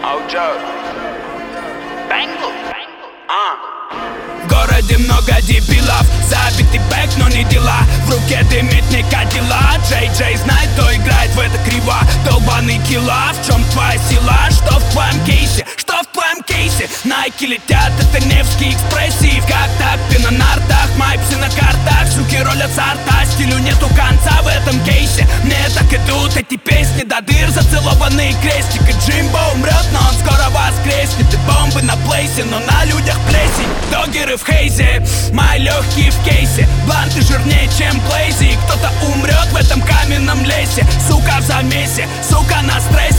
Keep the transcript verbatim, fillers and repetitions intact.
В городе много дебилов, забитый бэк, но не дела. В руке дымит не кадила. Джей Джей знает, кто играет в это криво. Долбаный килла, в чем твоя сила? Что в твоем кейсе? Что в твоем кейсе? Найки летят, это Невский экспрессив. Как так, ты на нартах, мои псы на картах. Суки ролят с арта, стилю нету конца в этом кейсе. Мне так идут эти песни до дыр, зацелованный крестик. И Джимбо умрет, но он скоро воскреснет. И бомбы на плейсе, но на людях плесень. Догеры в хейзе, мои легкие в кейсе. Бланты жирнее, чем Блейзи. Кто-то умрет в этом каменном лесе. Сука в замесе, сука на стрессе.